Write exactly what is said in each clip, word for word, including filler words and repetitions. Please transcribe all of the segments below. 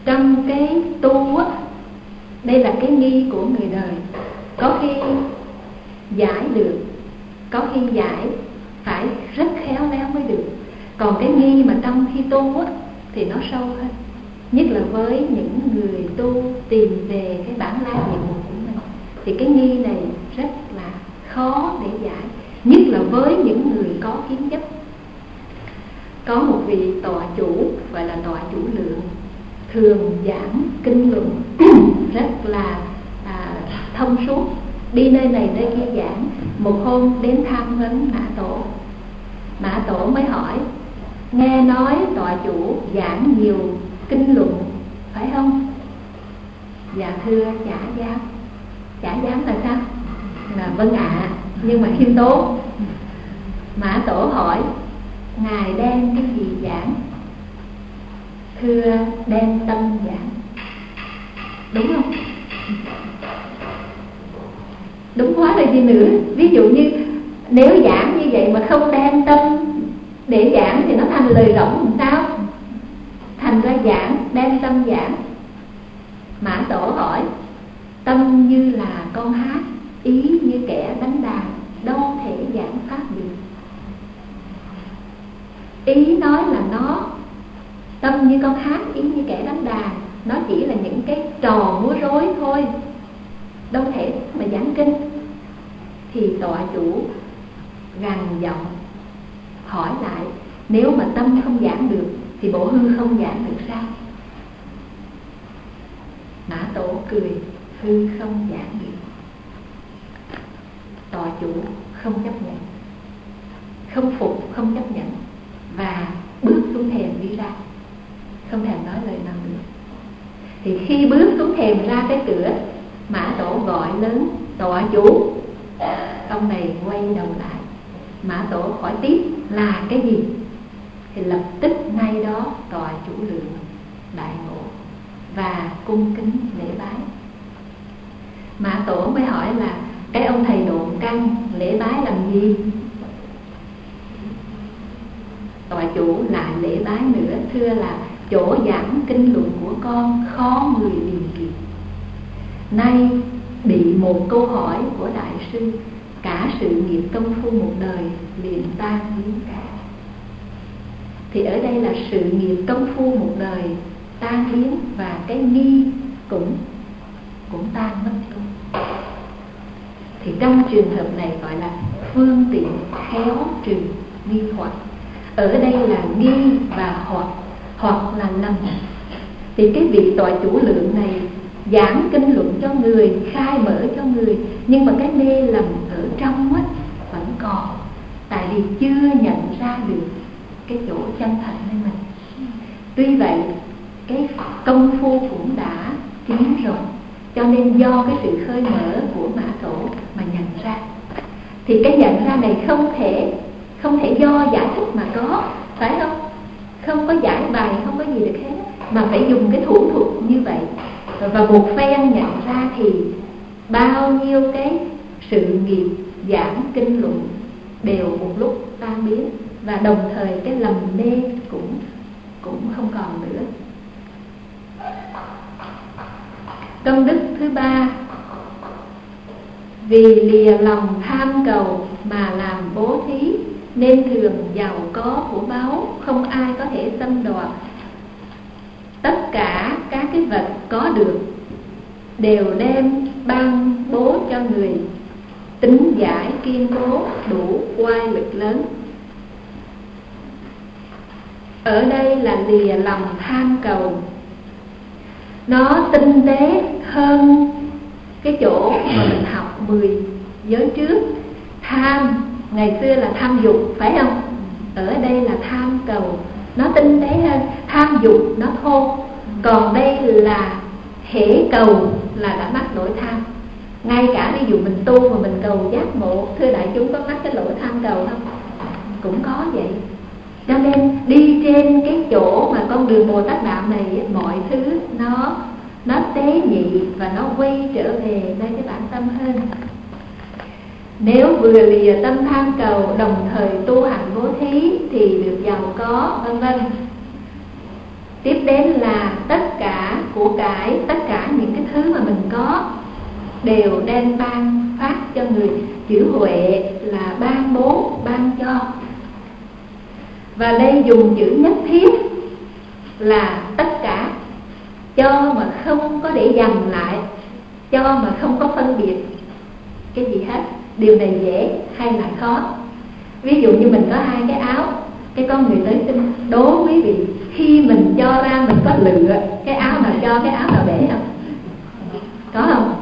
trong cái tu á, đây là cái nghi của người đời. Có khi giải được, có khi giải phải rất khéo léo mới được. Còn cái nghi mà trong khi tu á, thì nó sâu hơn. Nhất là với những người tu tìm về cái bản lai diện mục của mình, thì cái nghi này rất là khó để giải. Nhất là với những người có kiến chấp. Có một vị tọa chủ gọi là tọa chủ lượng, thường giảng kinh luận rất là à, thông suốt, đi nơi này nơi kia giảng. Một hôm đến tham vấn Mã Tổ. Mã Tổ mới hỏi: nghe nói tọa chủ giảng nhiều kinh luận phải không? Dạ thưa, chả dám. Chả dám là sao? Là vâng ạ, à, nhưng mà khiêm tốn. Mã Tổ hỏi: ngài đem cái gì giảng? Thưa, đem tâm giảng. Đúng không? Đúng quá rồi gì nữa. Ví dụ như nếu giảng như vậy mà không đem tâm để giảng thì nó thành lời rỗng làm sao? Thành ra giảng, đem tâm giảng. Mã Tổ hỏi: tâm như là con hát, ý như kẻ đánh đàn, đâu thể giảng pháp được. Ý nói là nó, tâm như con hát, ý như kẻ đánh đàn, nó chỉ là những cái trò múa rối thôi, đâu thể mà giảng kinh. Thì tọa chủ gằn giọng hỏi lại: nếu mà tâm không giảng được thì bộ hư không giảng được sao? Mã Tổ cười: hư không giảng được. Tọa chủ không chấp nhận, không phục, không chấp nhận, và bước xuống thềm đi ra, không thèm nói lời nào nữa. Thì khi bước xuống thềm ra cái cửa, Mã Tổ gọi lớn: tọa chủ. Ông này quay đầu lại. Mã Tổ hỏi tiếp là cái gì? Thì lập tức ngay đó tọa chủ lượng đại ngộ và cung kính lễ bái. Mã Tổ mới hỏi là: cái ông thầy độn căn lễ bái làm gì? Tọa chủ lại lễ bái nữa: thưa là chỗ giảng kinh luận của con khó người liền kịp. Nay bị một câu hỏi của đại sư, cả sự nghiệp công phu một đời liền tan biến cả. Thì ở đây là sự nghiệp công phu một đời tan biến, và cái nghi cũng cũng tan mất luôn. Thì trong trường hợp này gọi là phương tiện khéo trừ nghi hoặc. Ở đây là nghi và hoặc, hoặc là lầm. Thì cái vị tọa chủ lượng này giảng kinh luận cho người, khai mở cho người, nhưng mà cái mê lầm ở trong á vẫn còn, tại vì chưa nhận ra được cái chỗ chân thật nơi mình. Tuy vậy cái công phu cũng đã tiến rồi, cho nên do cái sự khơi mở của Mã Tổ mà nhận ra. Thì cái nhận ra này không thể không thể do giải thích mà có, phải không? Không có giải bày, không có gì được hết, mà phải dùng cái thủ thuật như vậy. Và một phen nhận ra thì bao nhiêu cái sự nghiệp giảng kinh luận đều một lúc tan biến, và đồng thời cái lầm mê cũng cũng không còn nữa. Công đức thứ ba: vì lìa lòng tham cầu mà làm bố thí, nên thường giàu có của báu, không ai có thể xâm đoạt. Tất cả các cái vật có được đều đem ban bố cho người, tính giải kiên cố, đủ oai lực lớn. Ở đây là lìa lòng tham cầu. Nó tinh tế hơn cái chỗ mà mình học mười giới trước. Tham ngày xưa là tham dục, phải không? Ở đây là tham cầu, nó tinh tế hơn. Tham dục nó thô, còn đây là hễ cầu là đã mắc lỗi tham. Ngay cả ví dụ mình tu mà mình cầu giác ngộ, thưa đại chúng có mắc cái lỗi tham cầu không? Cũng có vậy. Cho nên đi trên cái chỗ mà con đường Bồ Tát Đạo này, mọi thứ nó nó tế nhị và nó quay trở về nơi cái bản tâm hơn. Nếu vừa lìa tâm tham cầu, đồng thời tu hành bố thí thì được giàu có, vân vân. Tiếp đến là tất cả của cải, tất cả những cái thứ mà mình có đều đem ban phát cho người. Chữ huệ là ban bố, ban cho. Và đây dùng chữ nhất thiết là tất cả, cho mà không có để dành lại, cho mà không có phân biệt cái gì hết. Điều này dễ hay là khó? Ví dụ như mình có hai cái áo, cái con người tới xin, đố quý vị, khi mình cho ra mình có lựa cái áo nào cho, cái áo nào để không? Có không?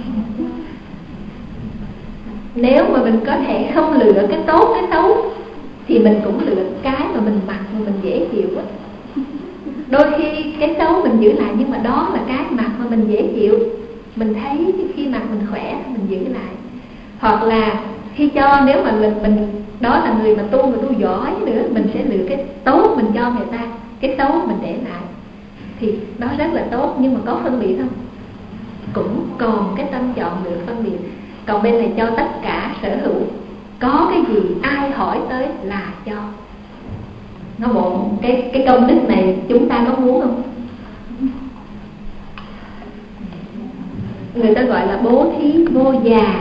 Nếu mà mình có thể không lựa cái tốt cái xấu thì mình cũng lựa cái mà mình mặc mà mình dễ chịu á. Đôi khi cái xấu mình giữ lại, nhưng mà đó là cái mặc mà mình dễ chịu, mình thấy khi mặc mình khỏe mình giữ lại. Hoặc là khi cho, nếu mà mình, mình đó là người mà tu mà tu giỏi nữa, mình sẽ lựa cái tốt mình cho người ta, cái xấu mình để lại. Thì đó rất là tốt, nhưng mà có phân biệt không? Cũng còn cái tâm chọn lựa phân biệt. Còn bên này cho tất cả sở hữu, có cái gì ai hỏi tới là cho. Nó bộ cái, cái công đức này chúng ta có muốn không? Người ta gọi là bố thí vô già.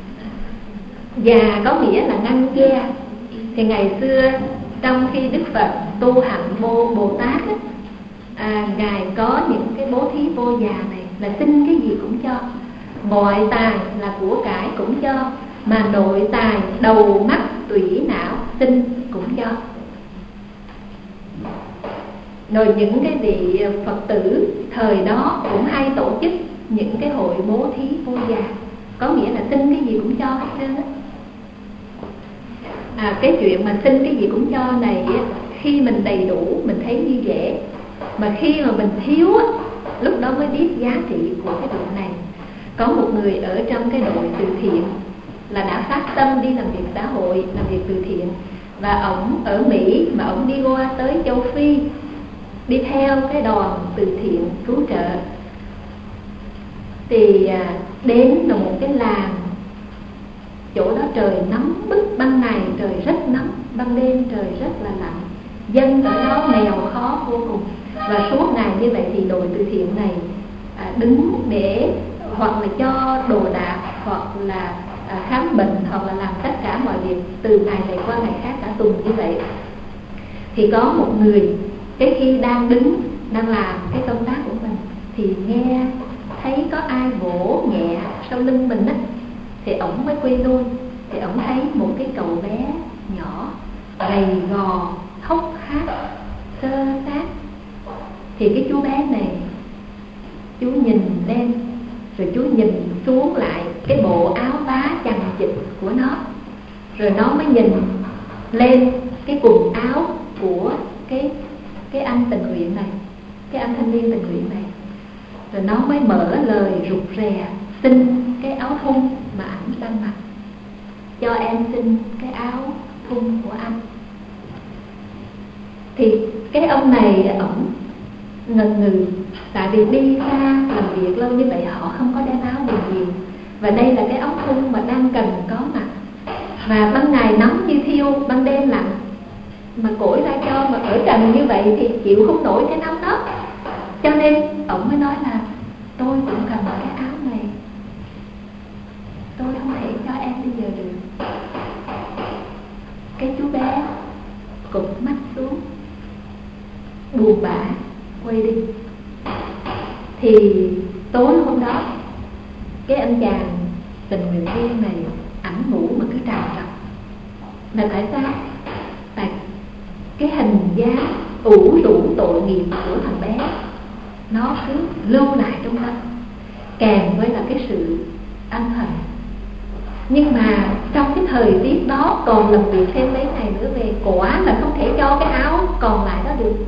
Già có nghĩa là ngăn che. Thì ngày xưa trong khi Đức Phật tu hạnh vô Bồ Tát á, à, Ngài có những cái bố thí vô già này là xin cái gì cũng cho. Ngoại tài là của cải cũng cho, mà nội tài đầu mắt tủy não xin cũng cho. Rồi những cái vị Phật tử thời đó cũng hay tổ chức những cái hội bố thí vô già, có nghĩa là xin cái gì cũng cho hết trơn á. À, cái chuyện mà xin cái gì cũng cho này, khi mình đầy đủ mình thấy như dễ, mà khi mà mình thiếu lúc đó mới biết giá trị của cái việc này. Có một người ở trong cái đội từ thiện là đã phát tâm đi làm việc xã hội, làm việc từ thiện, và ổng ở Mỹ mà ổng đi qua tới châu Phi đi theo cái đoàn từ thiện cứu trợ. Thì đến là một cái làng, chỗ đó trời nóng bức, ban ngày trời rất nóng, ban đêm trời rất là lạnh. Dân ở đó nghèo khó vô cùng. Và suốt ngày như vậy thì đội từ thiện này à, đứng để hoặc là cho đồ đạc, hoặc là à, khám bệnh, hoặc là làm tất cả mọi việc từ ngày này qua ngày khác, cả tuần như vậy. Thì có một người, cái khi đang đứng, đang làm cái công tác của mình, thì nghe thấy có ai vỗ nhẹ sau lưng mình á, thì ổng mới quay lui. Thì ổng thấy một cái cậu bé nhỏ, gầy gò, hốc hác, xơ xác. Thì cái chú bé này, chú nhìn lên, rồi chú nhìn xuống lại cái bộ áo vá chằng chịt của nó, rồi nó mới nhìn lên cái quần áo của cái cái anh tình nguyện này, cái anh thanh niên tình nguyện này. Rồi nó mới mở lời rụt rè xin cái áo thun mà ảnh đang mặc. Cho em xin cái áo thun của anh. Thì cái ông này ổng ngần ngừ, tại vì đi xa làm việc lâu như vậy họ không có đem áo gì nhiều, và đây là cái áo thun mà đang cần có mặc. Và ban ngày nóng như thiêu, ban đêm lạnh, mà cổi ra cho mà ở trần như vậy thì chịu không nổi cái nóng đó. Cho nên ổng mới nói là tôi cũng cần cái áo này, tôi không thể cho em bây giờ được. Cái chú bé cụp mắt xuống, buồn bã quay đi. Thì tối hôm đó, cái anh chàng tình nguyện viên này ảnh ngủ mà cứ trằn trọc. Là tại sao? Tại cái hình dáng ủ rũ tội nghiệp của thằng bé nó cứ lưu lại trong tâm, kèm với là cái sự ân hận. Nhưng mà trong cái thời tiết đó còn làm việc thêm mấy ngày nữa về, quả là không thể cho cái áo còn lại đó được.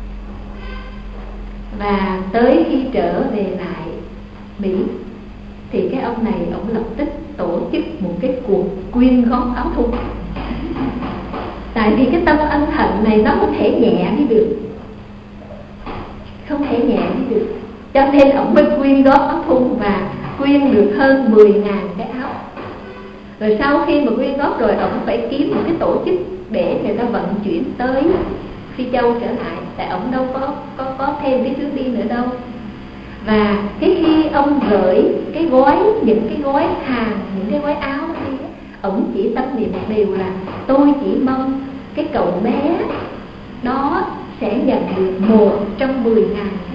Và tới khi trở về lại Mỹ thì cái ông này ông lập tức tổ chức một cái cuộc quyên góp áo thun. Tại vì cái tâm ân hận này nó không thể nhẹ đi được, không thể nhẹ đi được. Cho nên ông mới quyên góp áo thun và quyên được hơn mười ngàn cái áo. Rồi sau khi mà quyên góp rồi, ông phải kiếm một cái tổ chức để người ta vận chuyển tới Phi Châu trở lại. Tại ông đâu có, có, có thêm cái chuyến đi nữa đâu. Và cái khi ông gửi cái gói, những cái gói hàng, những cái gói áo đó đi, ông chỉ tâm niệm một điều là tôi chỉ mong cái cậu bé đó sẽ nhận được một trong mười ngàn